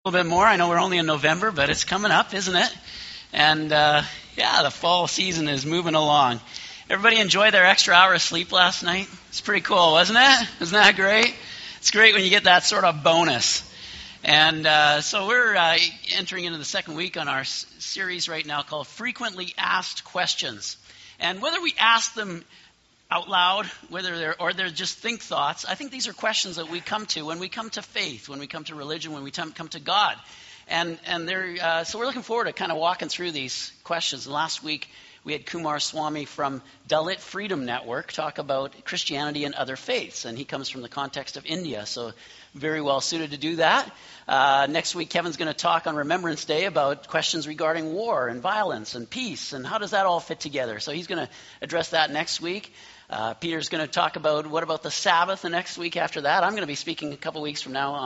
A little bit more. I know we're only in November, but it's coming up, isn't it? And the fall season is moving along. Everybody enjoy their extra hour of sleep last night? It's pretty cool, wasn't it? Isn't that great? It's great when you get that sort of bonus. And so we're entering into the second week on our series right now called Frequently Asked Questions. And whether we ask them out loud, whether they're just think thoughts, I think these are questions that we come to when we come to faith, when we come to religion, when we come to God. And so we're looking forward to kind of walking through these questions. Last week we had Kumar Swami from Dalit Freedom Network talk about Christianity and other faiths, and he comes from the context of India, so very well suited to do that. Next week Kevin's going to talk on Remembrance Day about questions regarding war and violence and peace, and how does that all fit together. So he's going to address that next week. Peter's going to talk about what about the Sabbath the next week after that. I'm going to be speaking a couple weeks from now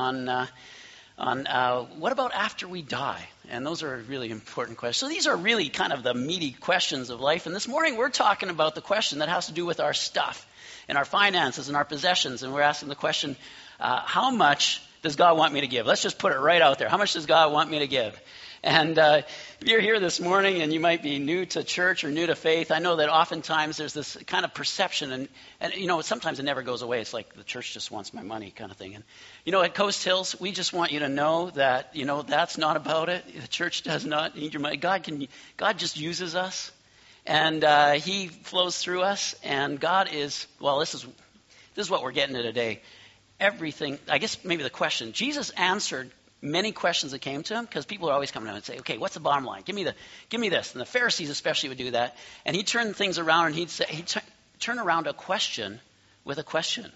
on what about after we die? And those are really important questions. So these are really kind of the meaty questions of life. And this morning we're talking about the question that has to do with our stuff and our finances and our possessions. And we're asking the question, how much does God want me to give? Let's just put it right out there. How much does God want me to give? And if you're here this morning and you might be new to church or new to faith, I know that oftentimes there's this kind of perception, and you know, sometimes it never goes away. It's like the church just wants my money kind of thing. And you know, at Coast Hills, we just want you to know that, you know, that's not about it. The church does not need your money. God just uses us, and He flows through us, and God is, well, this is what we're getting to today. Everything, I guess maybe the question, Jesus answered many questions that came to him, because people are always coming to him and say, okay, what's the bottom line? Give me this. And the Pharisees especially would do that. And he'd turn things around, and he'd turn around a question with a question.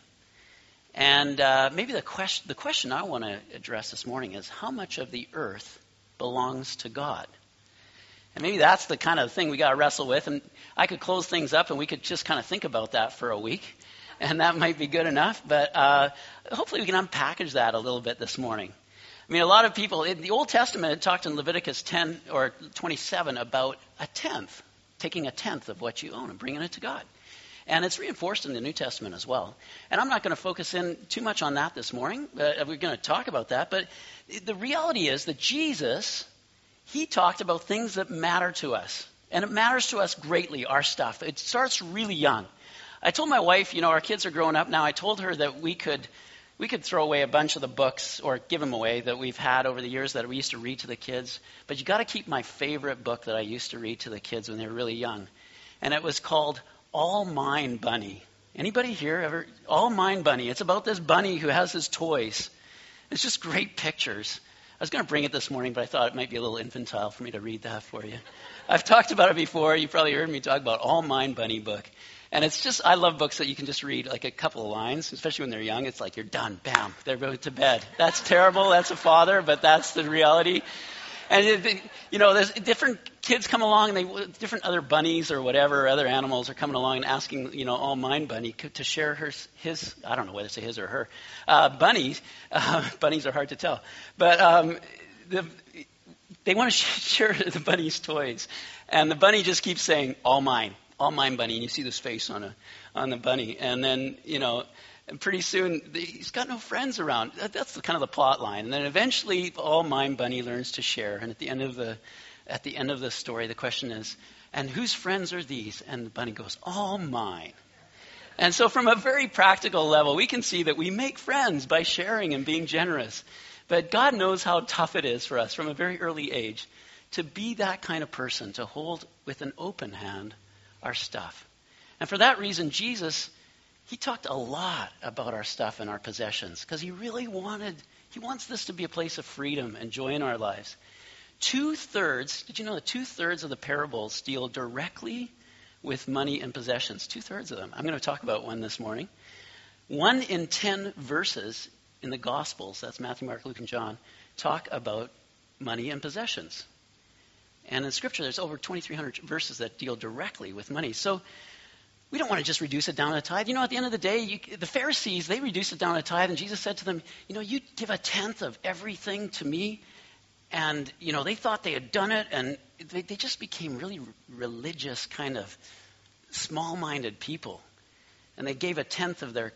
And maybe the question I want to address this morning is, how much of the earth belongs to God? And maybe that's the kind of thing we got to wrestle with. And I could close things up, and we could just kind of think about that for a week. And that might be good enough. But hopefully we can unpackage that a little bit this morning. I mean, a lot of people, in the Old Testament, it talked in Leviticus 10 or 27 about a tenth, taking a tenth of what you own and bringing it to God. And it's reinforced in the New Testament as well. And I'm not going to focus in too much on that this morning. We're going to talk about that. But the reality is that Jesus, He talked about things that matter to us. And it matters to us greatly, our stuff. It starts really young. I told my wife, you know, our kids are growing up now. I told her that we could throw away a bunch of the books or give them away that we've had over the years that we used to read to the kids. But you got to keep my favorite book that I used to read to the kids when they were really young. And it was called All Mine Bunny. Anybody here ever? All Mine Bunny. It's about this bunny who has his toys. It's just great pictures. I was going to bring it this morning, but I thought it might be a little infantile for me to read that for you. I've talked about it before. You probably heard me talk about All Mine Bunny book. And it's just, I love books that you can just read like a couple of lines, especially when they're young. It's like you're done, bam, they're going to bed. That's terrible, that's a father, but that's the reality. And, you know, there's different kids come along, and different other bunnies or whatever, other animals are coming along and asking, you know, All Mine Bunny to share his, I don't know whether to say his or her, bunnies. Bunnies are hard to tell. But they want to share the bunny's toys. And the bunny just keeps saying, all mine. All Mine Bunny, and you see this face on the bunny, and then, you know, and pretty soon he's got no friends around. That's the kind of the plot line, and then eventually All Mine Bunny learns to share. And at the end of the story, the question is, and whose friends are these? And the bunny goes, all mine. And so, from a very practical level, we can see that we make friends by sharing and being generous. But God knows how tough it is for us from a very early age to be that kind of person, to hold with an open hand our stuff. And for that reason, Jesus, He talked a lot about our stuff and our possessions, because He wants this to be a place of freedom and joy in our lives. 2/3, did you know that 2/3 of the parables deal directly with money and possessions? 2/3 of them. I'm going to talk about one this morning. 1 in 10 verses in the Gospels, that's Matthew, Mark, Luke, and John, talk about money and possessions. And in Scripture, there's over 2,300 verses that deal directly with money. So we don't want to just reduce it down to a tithe. You know, at the end of the day, the Pharisees, they reduced it down to a tithe. And Jesus said to them, you know, you give a tenth of everything to me. And, you know, they thought they had done it. And they just became really religious, kind of small-minded people. And they gave a tenth of their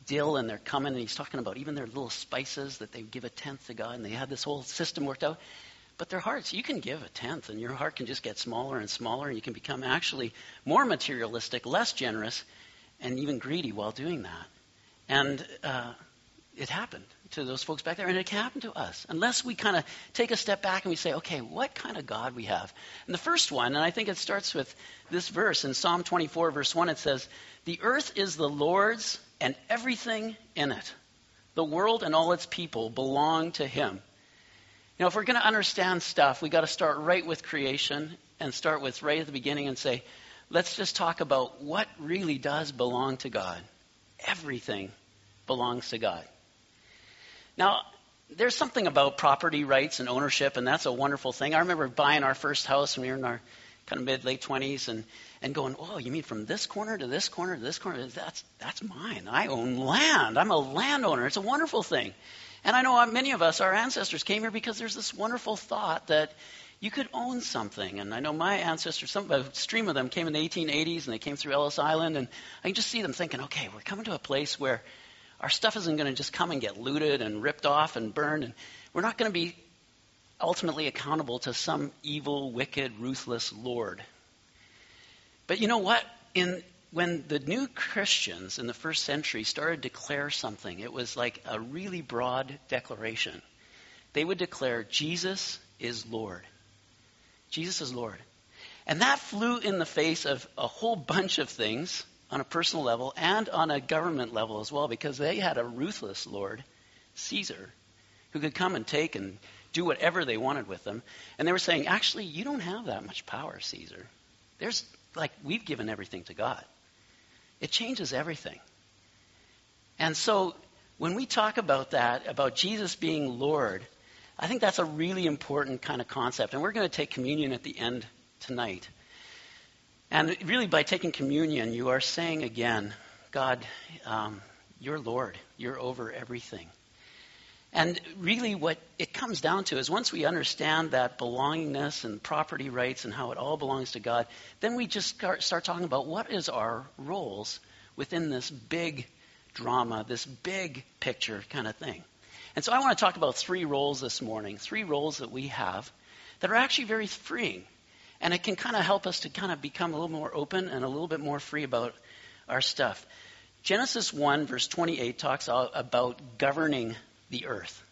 dill, and they're coming, and he's talking about even their little spices that they give a tenth to God, and they had this whole system worked out. But their hearts, you can give a tenth, and your heart can just get smaller and smaller, and you can become actually more materialistic, less generous, and even greedy while doing that. And it happened to those folks back there, and it can happen to us unless we kind of take a step back and we say, okay, what kind of God we have? And the first one, and I think it starts with this verse in Psalm 24, verse 1, it says, "The earth is the Lord's and everything in it. The world and all its people belong to him." You know, if we're going to understand stuff, we got to start right with creation and start with right at the beginning and say, let's just talk about what really does belong to God. Everything belongs to God. Now, there's something about property rights and ownership, and that's a wonderful thing. I remember buying our first house when we were in our kind of mid-late 20s and going, oh, you mean from this corner to this corner to this corner? That's mine. I own land. I'm a landowner. It's a wonderful thing. And I know many of us, our ancestors came here because there's this wonderful thought that you could own something. And I know my ancestors, a stream of them came in the 1880s, and they came through Ellis Island, and I can just see them thinking, okay, we're coming to a place where our stuff isn't going to just come and get looted and ripped off and burned, and we're not going to be ultimately accountable to some evil, wicked, ruthless Lord. But you know what? When the new Christians in the first century started to declare something, it was like a really broad declaration. They would declare, Jesus is Lord. Jesus is Lord. And that flew in the face of a whole bunch of things on a personal level and on a government level as well, because they had a ruthless Lord, Caesar, who could come and take and do whatever they wanted with them. And they were saying, actually, you don't have that much power, Caesar. We've given everything to God. It changes everything. And so when we talk about that, about Jesus being Lord, I think that's a really important kind of concept. And we're going to take communion at the end tonight. And really, by taking communion, you are saying again, God, you're Lord. You're over everything. And really what it comes down to is once we understand that belongingness and property rights and how it all belongs to God, then we just start talking about what is our roles within this big drama, this big picture kind of thing. And so I want to talk about 3 roles this morning, 3 roles that we have that are actually very freeing. And it can kind of help us to kind of become a little more open and a little bit more free about our stuff. Genesis 1, verse 28 talks about governing the earth.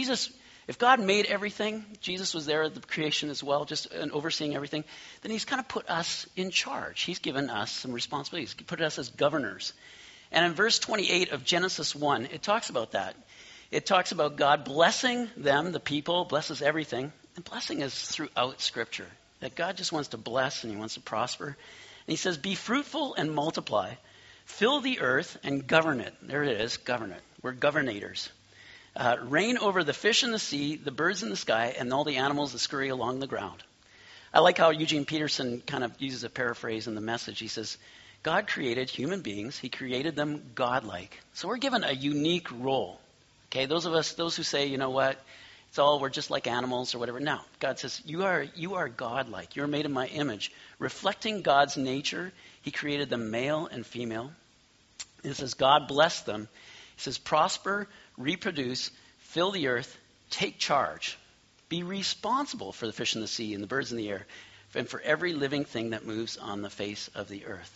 If God made everything, Jesus was there at the creation as well, just overseeing everything, then he's kind of put us in charge. He's given us some responsibilities. He put us as governors. And in verse 28 of Genesis 1, it talks about that. It talks about God blessing them, the people, blesses everything. And blessing is throughout Scripture. That God just wants to bless and he wants to prosper. And he says, be fruitful and multiply. Fill the earth and govern it. There it is, govern it. We're governators. Reign over the fish in the sea, the birds in the sky, and all the animals that scurry along the ground. I like how Eugene Peterson kind of uses a paraphrase in the Message. He says, God created human beings. He created them godlike. So we're given a unique role. Okay, those who say, you know what, we're just like animals or whatever. No, God says, you are godlike. You're made in my image. Reflecting God's nature, he created them male and female. It says, God blessed them. He says, prosper, reproduce, fill the earth, take charge. Be responsible for the fish in the sea and the birds in the air, and for every living thing that moves on the face of the earth.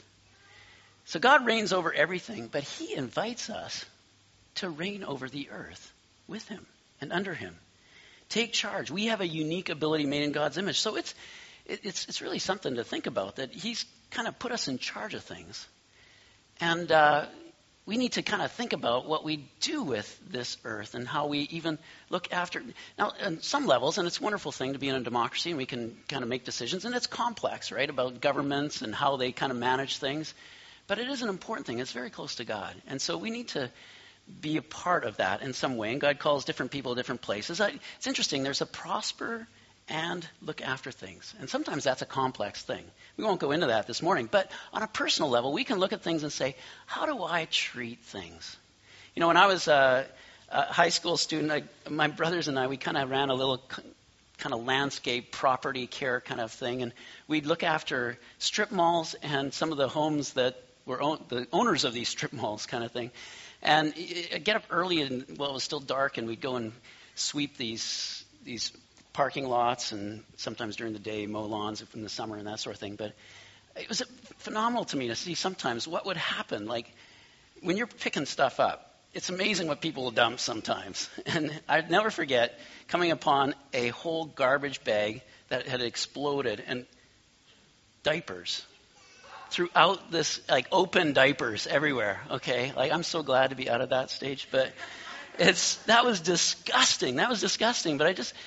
So God reigns over everything, but he invites us to reign over the earth with him and under him. Take charge. We have a unique ability made in God's image. So it's really something to think about, that he's kind of put us in charge of things. And we need to kind of think about what we do with this earth and how we even look after. Now, on some levels, and it's a wonderful thing to be in a democracy, and we can kind of make decisions, and it's complex, right, about governments and how they kind of manage things. But it is an important thing. It's very close to God. And so we need to be a part of that in some way. And God calls different people different places. It's interesting. There's a prosper and look after things. And sometimes that's a complex thing. We won't go into that this morning. But on a personal level, we can look at things and say, how do I treat things? You know, when I was a high school student, my brothers and I, we kind of ran a little kind of landscape property care kind of thing. And we'd look after strip malls and some of the homes that were the owners of these strip malls kind of thing. And I'd get up early, and well, it was still dark, and we'd go and sweep these parking lots, and sometimes during the day mow lawns in the summer and that sort of thing. But it was phenomenal to me to see sometimes what would happen. Like when you're picking stuff up, it's amazing what people will dump sometimes. And I'd never forget coming upon a whole garbage bag that had exploded, and diapers throughout this, like open diapers everywhere. Okay, like I'm so glad to be out of that stage, but that was disgusting. That was disgusting. But I just,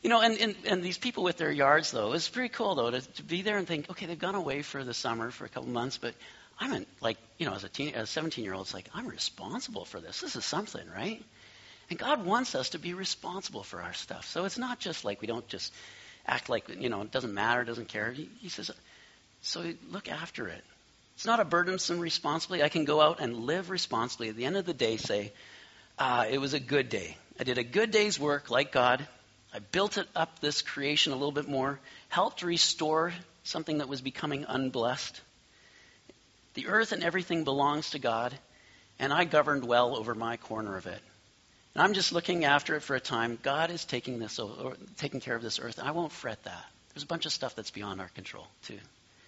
and these people with their yards, though, it's pretty cool, though, to be there and think, okay, they've gone away for the summer for a couple months, but I'm as a 17-year-old, it's like, I'm responsible for this. This is something, right? And God wants us to be responsible for our stuff. So it's not just like we don't just act like, it doesn't matter, doesn't care. He says, so look after it. It's not a burdensome responsibility. I can go out and live responsibly. At the end of the day, say, it was a good day. I did a good day's work like God. I built it up, this creation, a little bit more, helped restore something that was becoming unblessed. The earth and everything belongs to God, and I governed well over my corner of it. And I'm just looking after it for a time. God is taking care of this earth, and I won't fret that. There's a bunch of stuff that's beyond our control, too.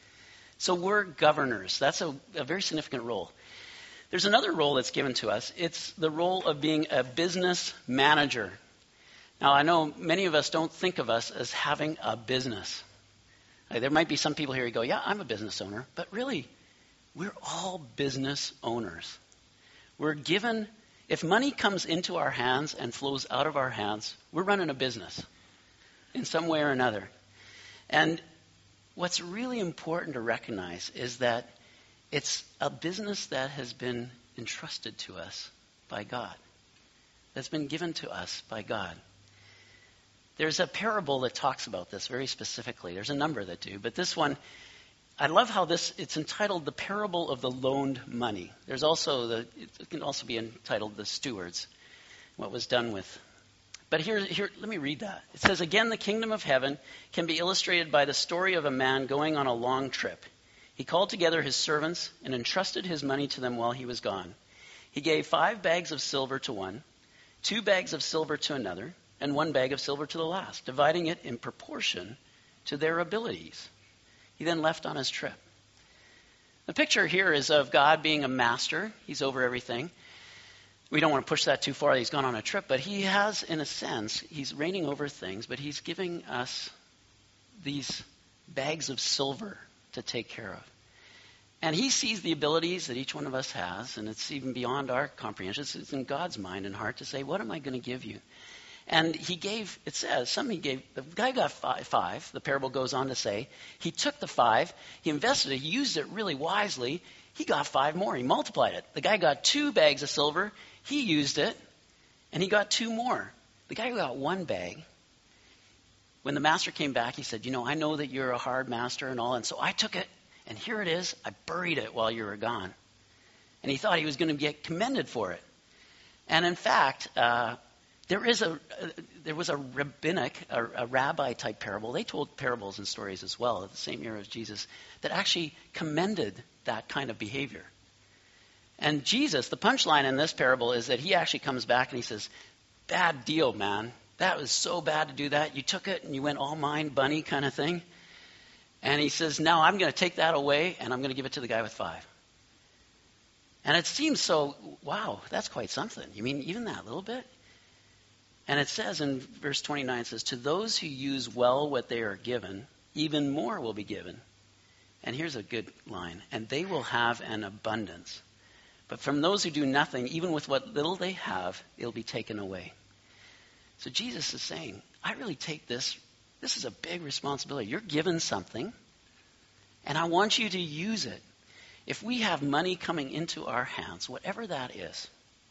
So we're governors. That's a very significant role. There's another role that's given to us. It's the role of being a business manager. Now, I know many of us don't think of us as having a business. There might be some people here who go, yeah, I'm a business owner. But really, we're all business owners. We're given, if money comes into our hands and flows out of our hands, we're running a business in some way or another. And what's really important to recognize is that it's a business that has been entrusted to us by God, that's been given to us by God. There's a parable that talks about this very specifically. There's a number that do, but this one, I love how it's entitled The Parable of the Loaned Money. There's also it can also be entitled The Stewards, what was done with. But here, let me read that. It says, again, the kingdom of heaven can be illustrated by the story of a man going on a long trip. He called together his servants and entrusted his money to them while he was gone. He gave 5 bags of silver to one, 2 bags of silver to another, and 1 bag of silver to the last, dividing it in proportion to their abilities. He then left on his trip. The picture here is of God being a master. He's over everything. We don't want to push that too far. He's gone on a trip, but he has, in a sense, he's reigning over things, but he's giving us these bags of silver to take care of. And he sees the abilities that each one of us has, and it's even beyond our comprehension. It's in God's mind and heart to say, what am I going to give you? And he gave, it says, the guy got five. The parable goes on to say, he took the 5, he invested it, he used it really wisely, he got 5 more, he multiplied it. The guy got 2 bags of silver, he used it, and he got 2 more. The guy who got 1 bag, when the master came back, he said, I know that you're a hard master and all, and so I took it, and here it is, I buried it while you were gone. And he thought he was going to get commended for it. And in fact, there was a rabbi-type parable. They told parables and stories as well at the same era as Jesus that actually commended that kind of behavior. And Jesus, the punchline in this parable is that he actually comes back and he says, bad deal, man. That was so bad to do that. You took it and you went all mine, bunny kind of thing. And he says, now I'm going to take that away and I'm going to give it to the guy with 5. And it seems so, wow, that's quite something. You mean even that little bit? And it says in verse 29, it says, to those who use well what they are given, even more will be given. And here's a good line, and they will have an abundance. But from those who do nothing, even with what little they have, it'll be taken away. So Jesus is saying, I really take this is a big responsibility. You're given something, and I want you to use it. If we have money coming into our hands, whatever that is,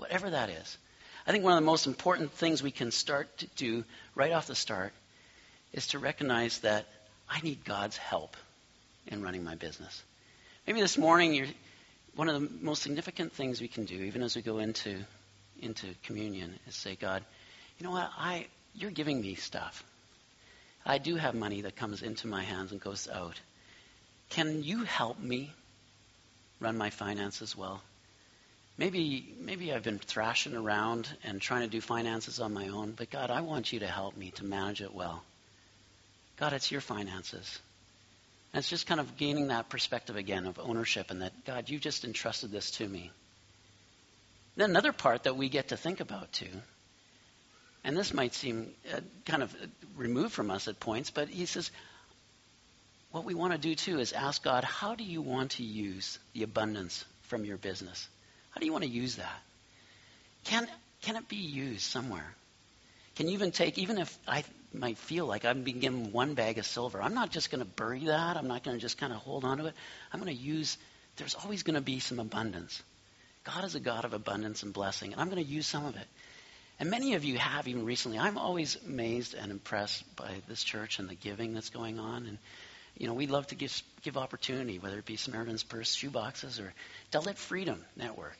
I think one of the most important things we can start to do right off the start is to recognize that I need God's help in running my business. Maybe this morning, one of the most significant things we can do, even as we go into communion, is say, God, you know what? You're giving me stuff. I do have money that comes into my hands and goes out. Can you help me run my finances well? maybe I've been thrashing around and trying to do finances on my own, but God, I want you to help me to manage it well. God, it's your finances. And it's just kind of gaining that perspective again of ownership and that, God, you just entrusted this to me. Then another part that we get to think about too, and this might seem kind of removed from us at points, but he says, what we want to do too is ask God, how do you want to use the abundance from your business? How do you want to use that? Can it be used somewhere? Can you even take, even if I might feel like I'm being given one bag of silver, I'm not just going to bury that. I'm not going to just kind of hold on to it. I'm going to use, there's always going to be some abundance. God is a God of abundance and blessing, and I'm going to use some of it. And many of you have even recently. I'm always amazed and impressed by this church and the giving that's going on. And, you know, we love to give opportunity, whether it be Samaritan's Purse shoeboxes or Debt Freedom Network.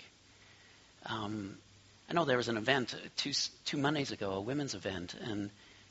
I know there was an event two Mondays ago, a women's event, and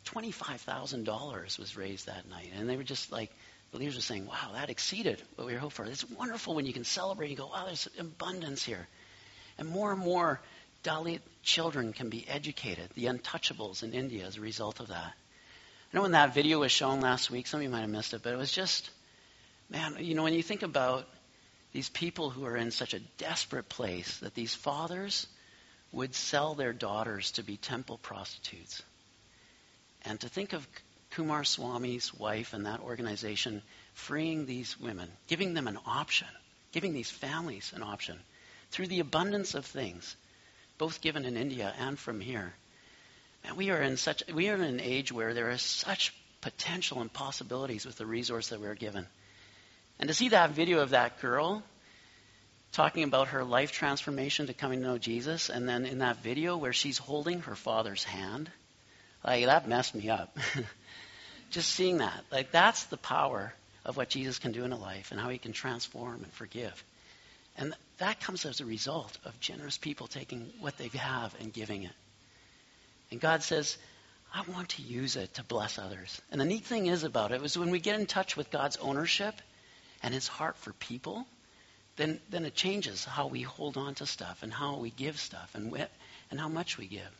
$25,000 was raised that night. And they were just like, the leaders were saying, wow, that exceeded what we were hoping for. It's wonderful when you can celebrate and go, wow, there's abundance here. And more Dalit children can be educated, the untouchables in India as a result of that. I know when that video was shown last week, some of you might have missed it, but it was just, man, you know, when you think about these people who are in such a desperate place that these fathers would sell their daughters to be temple prostitutes. And to think of Kumar Swami's wife and that organization freeing these women, giving them an option, giving these families an option through the abundance of things, both given in India and from here. Man, we are in an age where there is such potential and possibilities with the resource that we're given. And to see that video of that girl talking about her life transformation to coming to know Jesus, and then in that video where she's holding her father's hand, like that messed me up. Just seeing that, like that's the power of what Jesus can do in a life and how he can transform and forgive. And that comes as a result of generous people taking what they have and giving it. And God says, I want to use it to bless others. And the neat thing is about it was when we get in touch with God's ownership and his heart for people, then it changes how we hold on to stuff and how we give stuff and how much we give.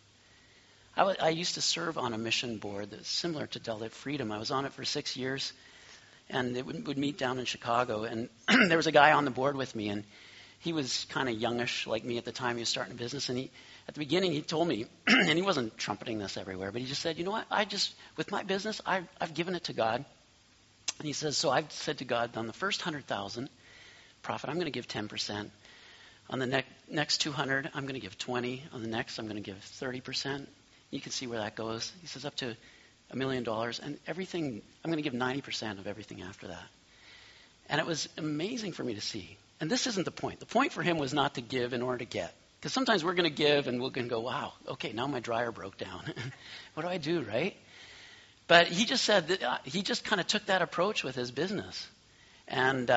I used to serve on a mission board that's similar to Debt Freedom. I was on it for 6 years, and it would meet down in Chicago. And there was a guy on the board with me, and he was kind of youngish like me at the time. He was starting a business, and at the beginning he told me, and he wasn't trumpeting this everywhere, but he just said, you know what, with my business, I've given it to God. And he says, so I've said to God, on the first 100,000 profit, I'm going to give 10%. On the next 200, I'm going to give 20. On the next, I'm going to give 30%. You can see where that goes. He says up to $1 million, and everything, I'm going to give 90% of everything after that. And it was amazing for me to see. And this isn't the point. The point for him was not to give in order to get. Because sometimes we're going to give and we're going to go, wow, okay, now my dryer broke down. What do I do, right? But he just said that he just kind of took that approach with his business. And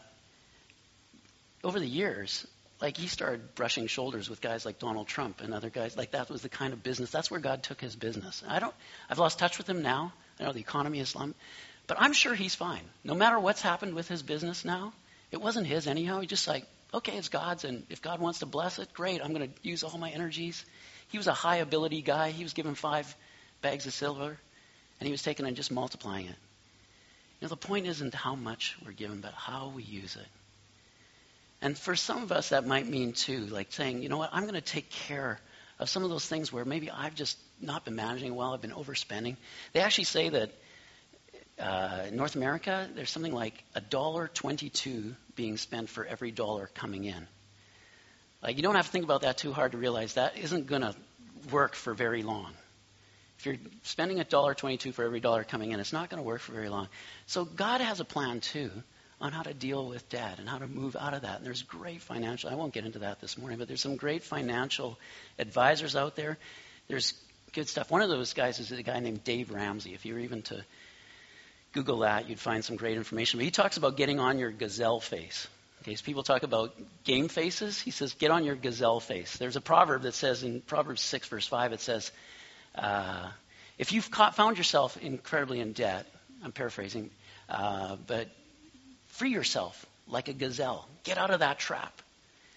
over the years, like he started brushing shoulders with guys like Donald Trump and other guys. Like that was the kind of business. That's where God took his business. I've lost touch with him now. I know the economy is slumped. But I'm sure he's fine. No matter what's happened with his business now, it wasn't his anyhow. He just like, okay, it's God's, and if God wants to bless it, great. I'm going to use all my energies. He was a high ability guy. He was given 5 bags of silver, and he was taking and just multiplying it. You know, the point isn't how much we're given, but how we use it. And for some of us, that might mean too, like saying, you know what, I'm going to take care of some of those things where maybe I've just not been managing well, I've been overspending. They actually say that in North America, there's something like $1.22 being spent for every dollar coming in. Like, you don't have to think about that too hard to realize that isn't going to work for very long. If you're spending $1.22 for every dollar coming in, it's not going to work for very long. So God has a plan too on how to deal with debt and how to move out of that. And there's great financial, I won't get into that this morning, but there's some great financial advisors out there. There's good stuff. One of those guys is a guy named Dave Ramsey. If you're even to Google that, you'd find some great information. But he talks about getting on your gazelle face. Okay, so people talk about game faces. He says, get on your gazelle face. There's a proverb that says in Proverbs 6, verse 5, it says, if you've found yourself incredibly in debt, I'm paraphrasing, but free yourself like a gazelle. Get out of that trap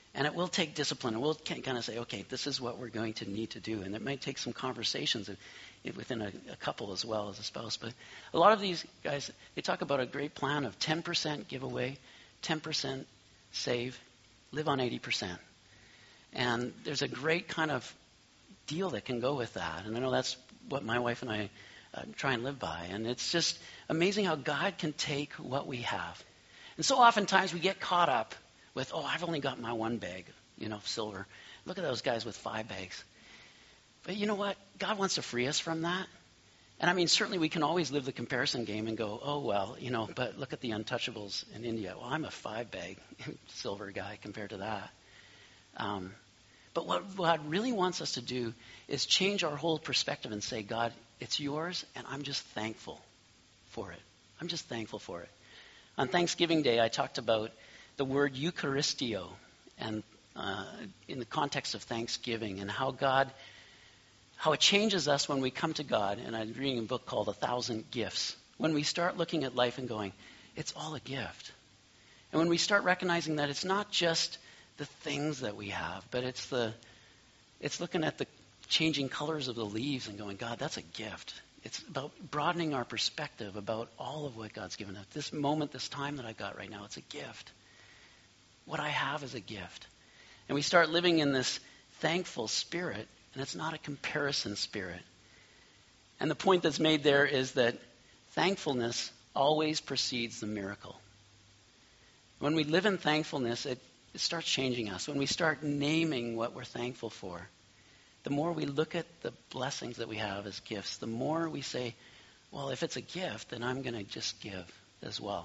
And it will take discipline. And we'll kind of say, okay, this is what we're going to need to do. And it might take some conversations within a couple as well as a spouse. But a lot of these guys, they talk about a great plan of 10% give away, 10% save, live on 80%. And there's a great kind of deal that can go with that. And I know that's what my wife and I try and live by. And it's just amazing how God can take what we have. And so oftentimes we get caught up with, I've only got my one bag, of silver. Look at those guys with 5 bags. But you know what? God wants to free us from that. And I mean, certainly we can always live the comparison game and go, but look at the untouchables in India. Well, I'm a 5-bag silver guy compared to that. But what God really wants us to do is change our whole perspective and say, God, it's yours, and I'm just thankful for it. I'm just thankful for it. On Thanksgiving Day, I talked about the word Eucharistio, and in the context of Thanksgiving, and how it changes us when we come to God. And I'm reading a book called 1,000 Gifts. When we start looking at life and going, it's all a gift. And when we start recognizing that it's not just the things that we have, but it's looking at the changing colors of the leaves and going, God, that's a gift. It's about broadening our perspective about all of what God's given us. This moment, this time that I've got right now, it's a gift. What I have is a gift. And we start living in this thankful spirit, and it's not a comparison spirit. And the point that's made there is that thankfulness always precedes the miracle. When we live in thankfulness, it starts changing us. When we start naming what we're thankful for, the more we look at the blessings that we have as gifts, the more we say, well, if it's a gift, then I'm going to just give as well.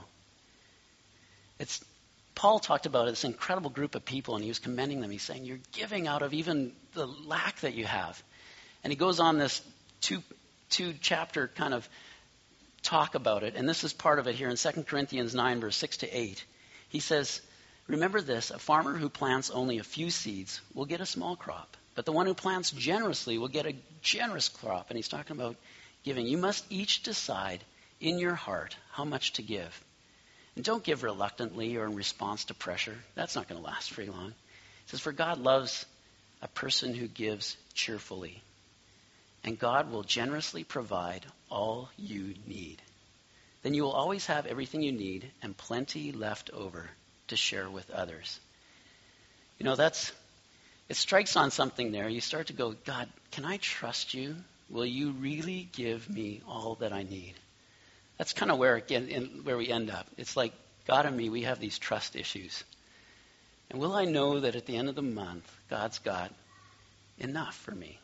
Paul talked about this incredible group of people, and he was commending them. He's saying, you're giving out of even the lack that you have. And he goes on this two-chapter kind of talk about it, and this is part of it here in 2 Corinthians 9, verse 6 to 8. He says, remember this, a farmer who plants only a few seeds will get a small crop. But the one who plants generously will get a generous crop. And he's talking about giving. You must each decide in your heart how much to give. And don't give reluctantly or in response to pressure. That's not going to last very long. It says, for God loves a person who gives cheerfully. And God will generously provide all you need. Then you will always have everything you need and plenty left over to share with others. It strikes on something there. You start to go, God, can I trust you? Will you really give me all that I need? That's kind of where we end up. It's like God and me, we have these trust issues. And will I know that at the end of the month, God's got enough for me?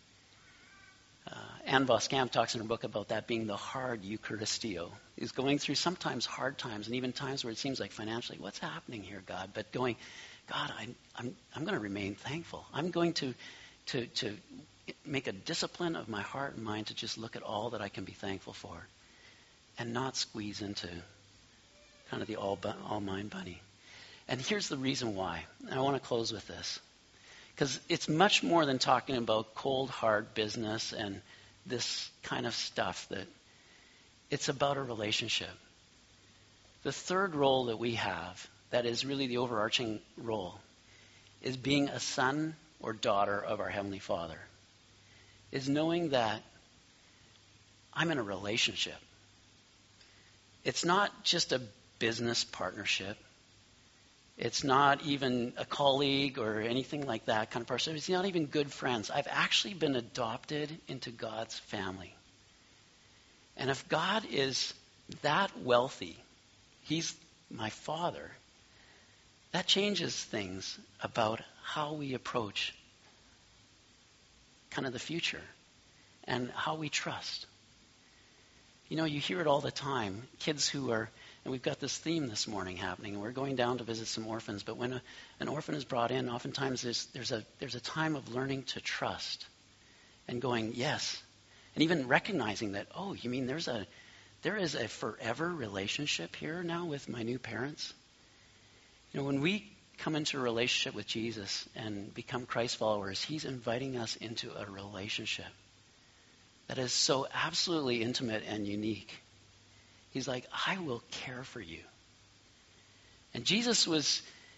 Anne Voskamp talks in her book about that being the hard Eucharistio. He's going through sometimes hard times and even times where it seems like financially, what's happening here, God? But going, God, I'm going to remain thankful. I'm going to make a discipline of my heart and mind to just look at all that I can be thankful for and not squeeze into kind of the all mine bunny. And here's the reason why. And I want to close with this. Because it's much more than talking about cold, hard business and this kind of stuff. That it's about a relationship. The third role that we have, that is really the overarching role, is being a son or daughter of our Heavenly Father. Is knowing that I'm in a relationship. It's not just a business partnership. It's not even a colleague or anything like that kind of person. It's not even good friends. I've actually been adopted into God's family. And if God is that wealthy, He's my Father, that changes things about how we approach kind of the future and how we trust. You hear it all the time. Kids who are, and we've got this theme this morning happening, and we're going down to visit some orphans, but when an orphan is brought in, oftentimes there's a time of learning to trust and going, yes, and even recognizing that, oh, you mean there is a forever relationship here now with my new parents? When we come into a relationship with Jesus and become Christ followers, He's inviting us into a relationship that is so absolutely intimate and unique. He's like, I will care for you. And Jesus was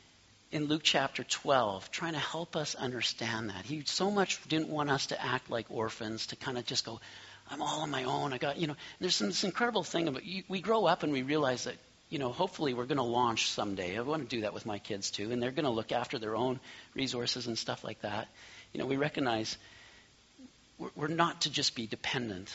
in Luke chapter 12, trying to help us understand that. He so much didn't want us to act like orphans, to kind of just go, I'm all on my own. There's this incredible thing about, we grow up and we realize that, hopefully we're going to launch someday. I want to do that with my kids too, and they're going to look after their own resources and stuff like that. We recognize we're not to just be dependent.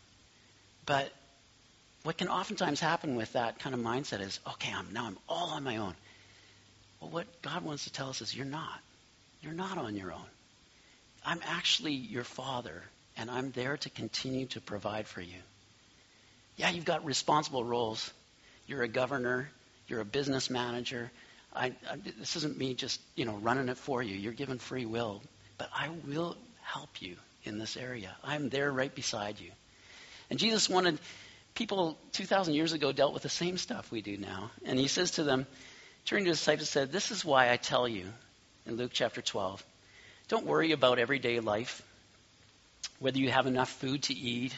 But what can oftentimes happen with that kind of mindset is, okay, now I'm all on my own. Well, what God wants to tell us is you're not. You're not on your own. I'm actually your Father, and I'm there to continue to provide for you. Yeah, you've got responsible roles. You're a governor. You're a business manager. This isn't me just, running it for you. You're given free will. But I will help you in this area. I'm there right beside you. And Jesus wanted people 2,000 years ago dealt with the same stuff we do now. And he says to them, turning to his disciples, said, this is why I tell you, in Luke chapter 12, don't worry about everyday life, whether you have enough food to eat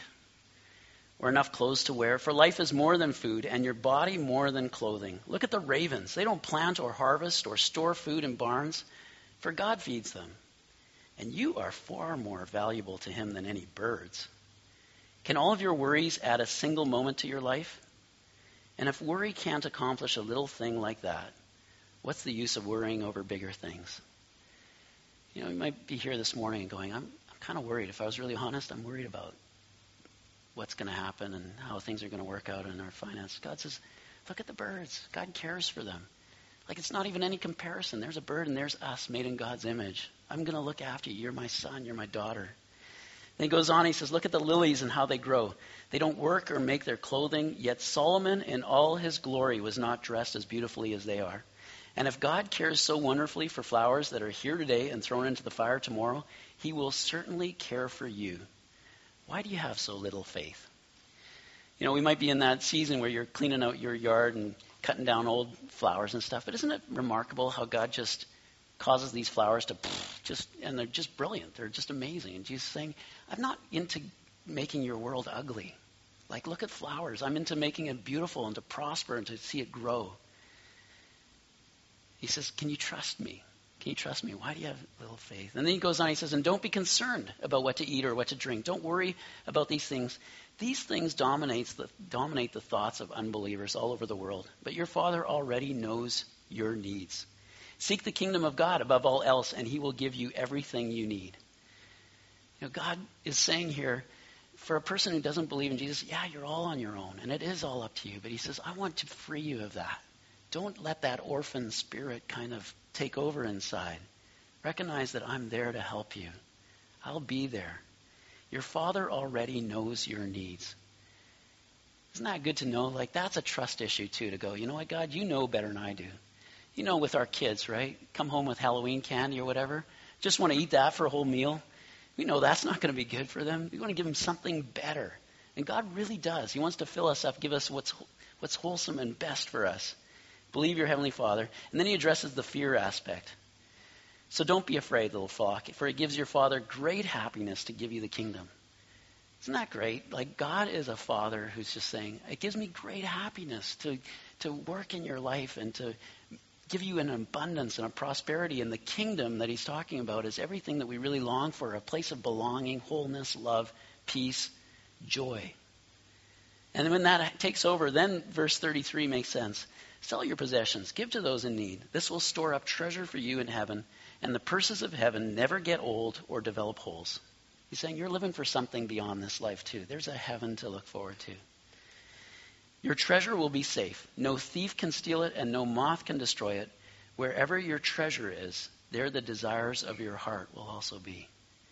or enough clothes to wear. For life is more than food, and your body more than clothing. Look at the ravens. They don't plant or harvest or store food in barns, for God feeds them. And you are far more valuable to him than any birds. Can all of your worries add a single moment to your life? And if worry can't accomplish a little thing like that, what's the use of worrying over bigger things? You might be here this morning and going, I'm kind of worried. If I was really honest, I'm worried about what's going to happen and how things are going to work out in our finances. God says, look at the birds. God cares for them. Like, it's not even any comparison. There's a bird and there's us made in God's image. I'm going to look after you. You're my son. You're my daughter. Then he goes on, he says, look at the lilies and how they grow. They don't work or make their clothing, yet Solomon in all his glory was not dressed as beautifully as they are. And if God cares so wonderfully for flowers that are here today and thrown into the fire tomorrow, he will certainly care for you. Why do you have so little faith? We might be in that season where you're cleaning out your yard and cutting down old flowers and stuff, but isn't it remarkable how God just causes these flowers to and they're just brilliant. They're just amazing. And Jesus is saying, I'm not into making your world ugly. Like, look at flowers. I'm into making it beautiful and to prosper and to see it grow. He says, can you trust me? Can you trust me? Why do you have little faith? And then he goes on, he says, and don't be concerned about what to eat or what to drink. Don't worry about these things. These things dominate the thoughts of unbelievers all over the world. But your Father already knows your needs. Seek the kingdom of God above all else, and he will give you everything you need. God is saying here, for a person who doesn't believe in Jesus, yeah, you're all on your own, and it is all up to you. But he says, I want to free you of that. Don't let that orphan spirit kind of take over inside. Recognize that I'm there to help you. I'll be there. Your Father already knows your needs. Isn't that good to know? Like, that's a trust issue too, to go, you know what, God, you know better than I do. With our kids, right? Come home with Halloween candy or whatever. Just want to eat that for a whole meal. We know that's not going to be good for them. We want to give them something better. And God really does. He wants to fill us up, give us what's wholesome and best for us. Believe your Heavenly Father. And then he addresses the fear aspect. So don't be afraid, little flock, for it gives your Father great happiness to give you the kingdom. Isn't that great? Like, God is a Father who's just saying, it gives me great happiness to work in your life and to give you an abundance and a prosperity. And the kingdom that he's talking about is everything that we really long for, a place of belonging, wholeness, love, peace, joy. And when that takes over, then verse 33 makes sense. Sell your possessions, give to those in need. This will store up treasure for you in heaven, and the purses of heaven never get old or develop holes. He's saying you're living for something beyond this life too. There's a heaven to look forward to. Your treasure will be safe. No thief can steal it, and no moth can destroy it. Wherever your treasure is, there the desires of your heart will also be.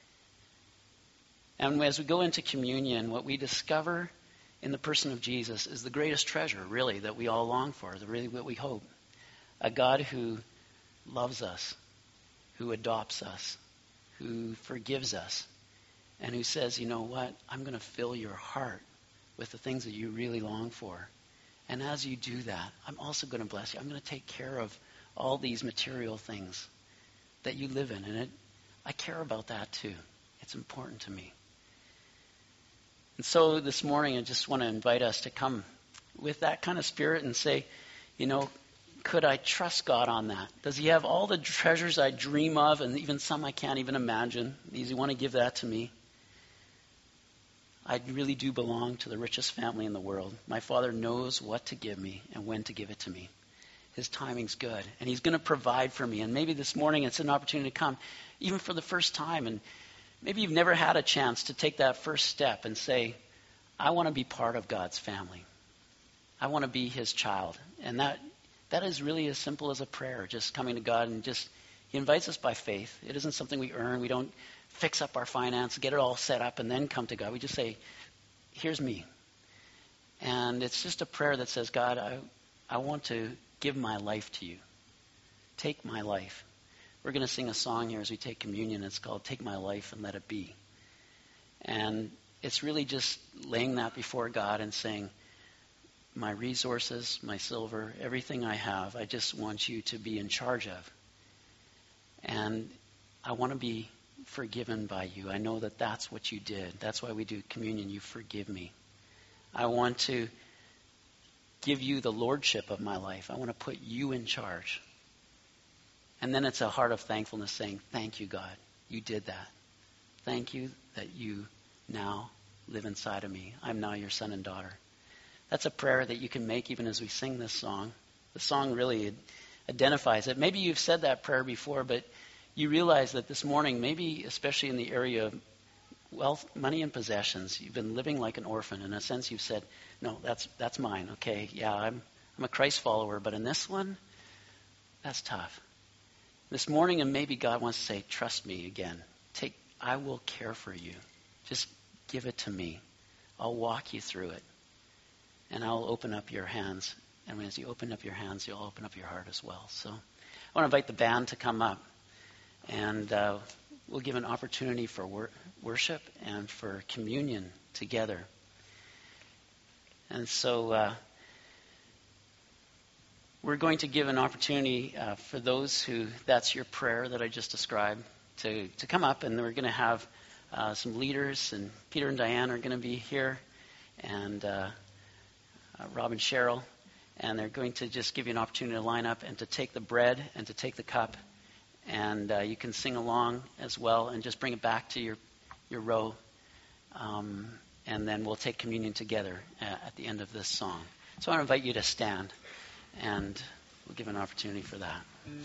And as we go into communion, what we discover in the person of Jesus is the greatest treasure, really, that we all long for, really what we hope. A God who loves us, who adopts us, who forgives us, and who says, you know what, I'm going to fill your heart with the things that you really long for. And as you do that, I'm also going to bless you. I'm going to take care of all these material things that you live in. And I care about that too. It's important to me. And so this morning, I just want to invite us to come with that kind of spirit and say, could I trust God on that? Does he have all the treasures I dream of and even some I can't even imagine? Does he want to give that to me? I really do belong to the richest family in the world. My Father knows what to give me and when to give it to me. His timing's good, and he's going to provide for me. And maybe this morning it's an opportunity to come, even for the first time, and maybe you've never had a chance to take that first step and say, I want to be part of God's family. I want to be his child. And that is really as simple as a prayer, just coming to God and just, he invites us by faith. It isn't something we earn. We don't fix up our finance, get it all set up, and then come to God. We just say, here's me. And it's just a prayer that says, God, I want to give my life to you. Take my life. We're going to sing a song here as we take communion. It's called Take My Life and Let It Be. And it's really just laying that before God and saying, my resources, my silver, everything I have, I just want you to be in charge of. And I want to be forgiven by you. I know that that's what you did. That's why we do communion. You forgive me. I want to give you the lordship of my life. I want to put you in charge. And then it's a heart of thankfulness saying, thank you, God. You did that. Thank you that you now live inside of me. I'm now your son and daughter. That's a prayer that you can make even as we sing this song. The song really identifies it. Maybe you've said that prayer before, but you realize that this morning, maybe especially in the area of wealth, money, and possessions, you've been living like an orphan. In a sense, you've said, no, that's mine. Okay, yeah, I'm a Christ follower, but in this one, that's tough. This morning, and maybe God wants to say, trust me again. I will care for you. Just give it to me. I'll walk you through it. And I'll open up your hands. And as you open up your hands, you'll open up your heart as well. So I want to invite the band to come up. And we'll give an opportunity for worship and for communion together. And so we're going to give an opportunity for those who, that's your prayer that I just described, to come up. And we're going to have some leaders. And Peter and Diane are going to be here. And Rob and Cheryl, and they're going to just give you an opportunity to line up and to take the bread and to take the cup, and you can sing along as well and just bring it back to your row, and then we'll take communion together at the end of this song. So I want to invite you to stand, and we'll give an opportunity for that.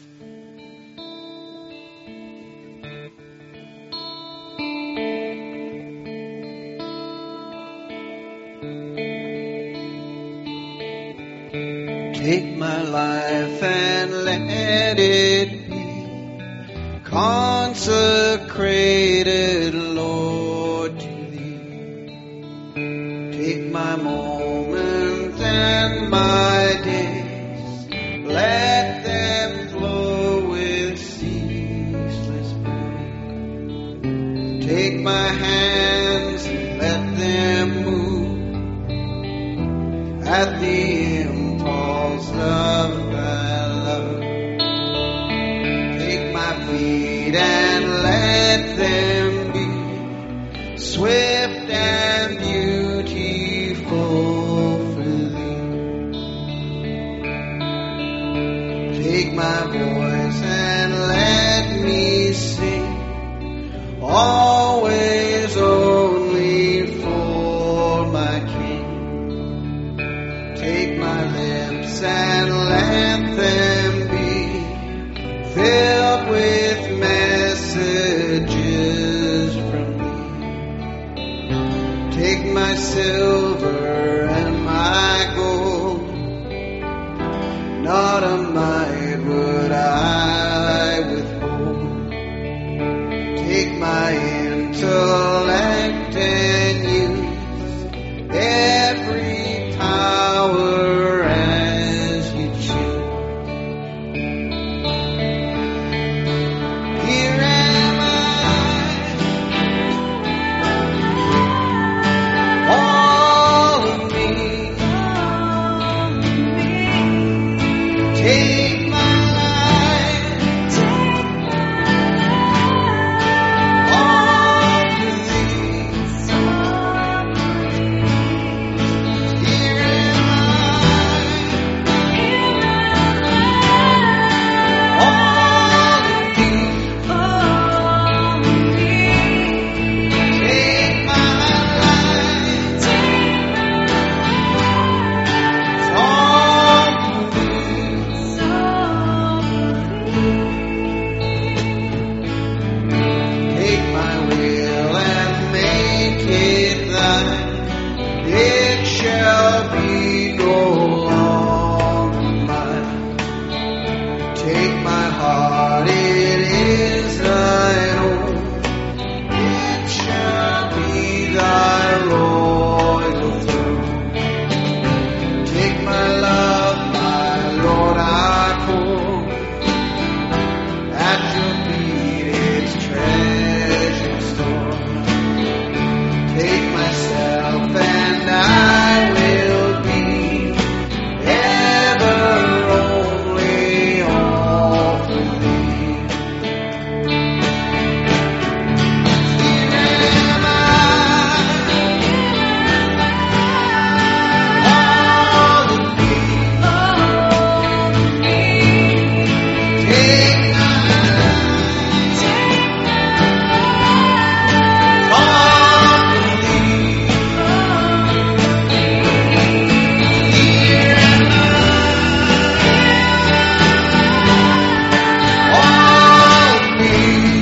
Take my life and let it be consecrated, Lord, to Thee. Take my moments and my days, let them flow with ceaseless flowing. Take my hands and let them move at the impulse of thy love. Take my feet and let them be swift and beautiful for Thee. Take my voice and let me sing, always only for my King. Take my lips and let them be filled with messages from Thee. Take my silver and my gold, not a mite would I withhold. Take my intellect and use every power as You choose. no longer mine. Take my heart, it is thine own. It shall be thy royal throne. Take my love, my Lord, I pour at your feet its treasure store. Take myself and I will be ever only all for thee. Here am I, all of me. Take my all for thee. Here am I, all of me.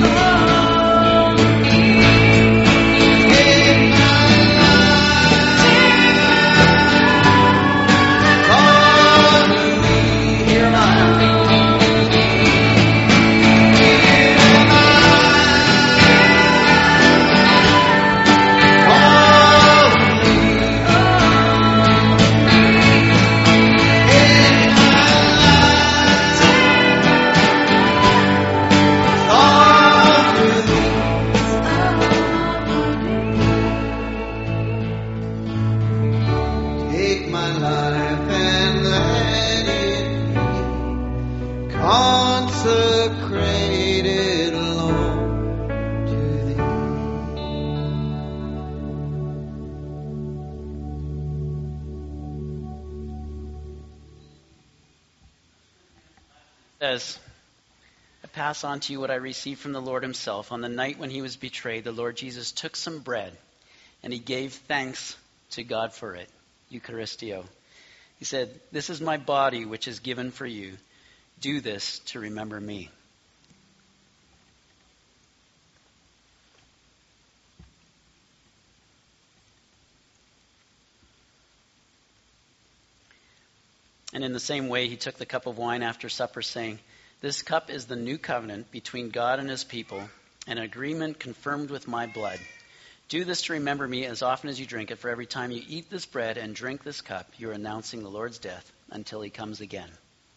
Take my all of me. Here am I. Take my life and let it be consecrated alone to thee. Says, I pass on to you what I received from the Lord himself. On the night when he was betrayed, the Lord Jesus took some bread, and he gave thanks to God for it. Eucharistio. He said, "This is my body, which is given for you. Do this to remember me." And in the same way, he took the cup of wine after supper, saying, "This cup is the new covenant between God and his people, an agreement confirmed with my blood. Do this to remember me as often as you drink it, for every time you eat this bread and drink this cup, you are announcing the Lord's death until he comes again."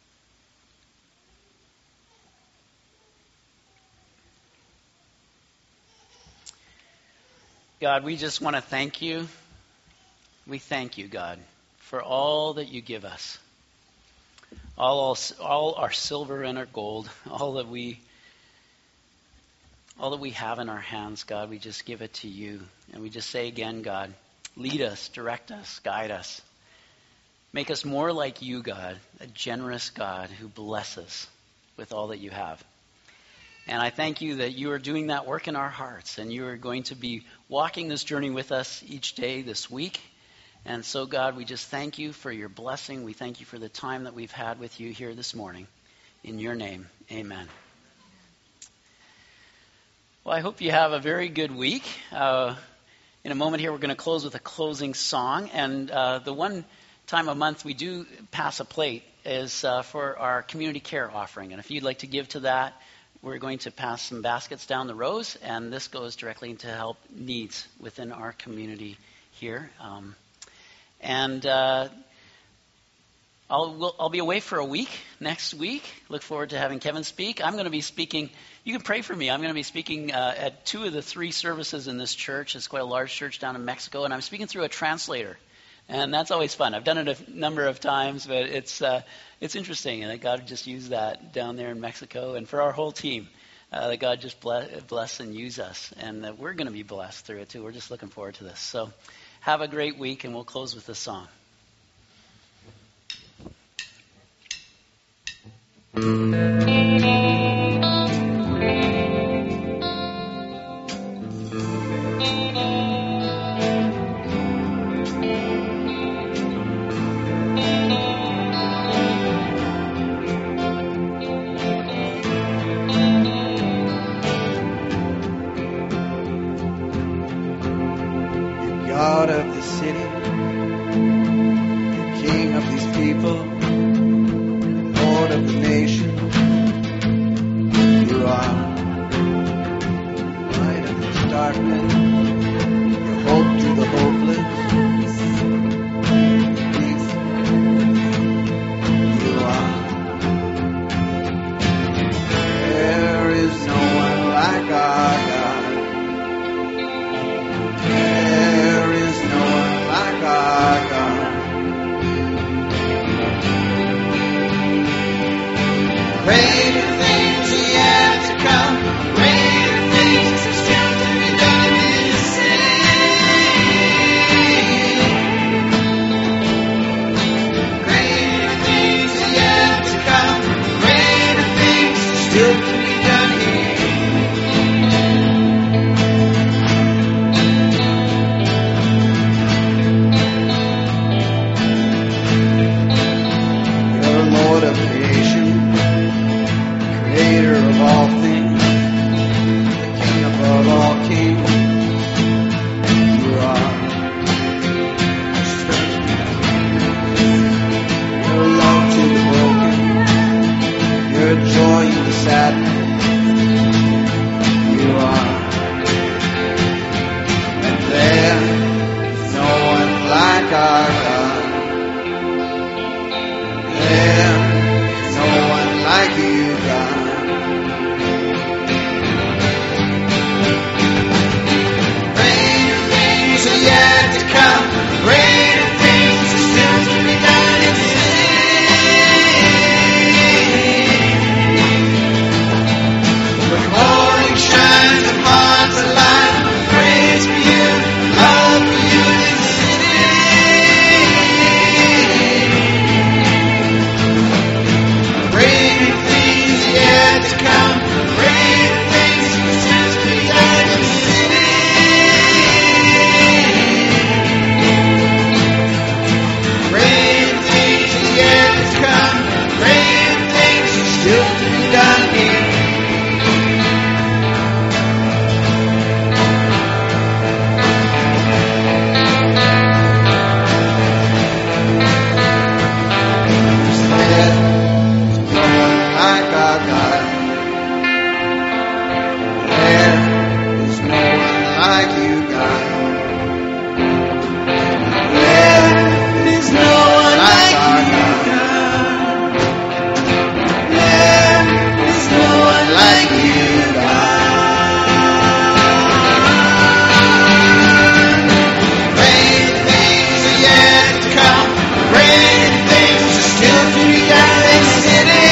God, we just want to thank you. We thank you, God, for all that you give us. All our silver and our gold, all that we have in our hands, God, we just give it to you. And we just say again, God, lead us, direct us, guide us. Make us more like you, God, a generous God who blesses with all that you have. And I thank you that you are doing that work in our hearts, and you are going to be walking this journey with us each day this week. And so, God, we just thank you for your blessing. We thank you for the time that we've had with you here this morning. In your name, amen. Well, I hope you have a very good week. In a moment here, we're going to close with a closing song. And the one time a month we do pass a plate is for our community care offering. And if you'd like to give to that, we're going to pass some baskets down the rows. And this goes directly to help needs within our community here. I'll be away for a week next week. Look forward to having Kevin speak. I'm going to be speaking. You can pray for me. I'm going to be speaking at 2 of the 3 services in this church. It's quite a large church down in Mexico, and I'm speaking through a translator, and that's always fun. I've done it a number of times, but it's interesting, and that God just used that down there in Mexico, and for our whole team, that God just bless and use us, and that we're going to be blessed through it too. We're just looking forward to this. So, have a great week, and we'll close with this song. God of the city, the King of people, Lord of the nation. You are light amidst darkness, your hope to the hopeless. Peace. You are. There is no one like our God. There is no one like our God. Greater things are yet to come. Greater things are still to be done in this city. Greater things are yet to come. Greater things are still to be done here. You're Lord of creation, Creator of all things, the King above all kings. You are strength, your love to the broken, your joy in the sadness. You are, and there is no one like our God. There is no one like you, God. Greater things are yet to come. Greater things are still to be done in this city. The morning shines upon the light. Praise for you, love for you in this city. Greater things are yet to come. Greater things are still to be done in this city. Greater things are yet to come. Greater things are still to be done here. There is no one like our God. There is no one like you, God. There is no one like our God. There is no one like you, God. Great things are yet to come. Great things are still to be done in the city.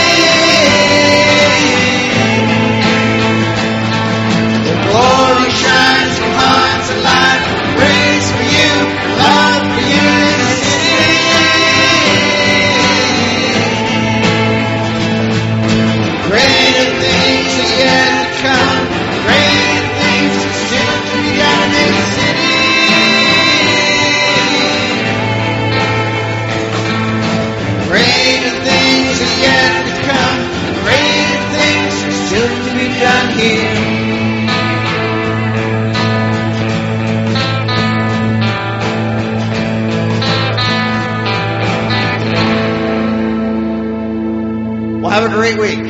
The glory shines from hearts alive. Praise for you, love for you in the city. Greater things are yet to come. Greater things are still to be done in the city. Greater things are yet to come. Greater things are still to be done here. Well, have a great week.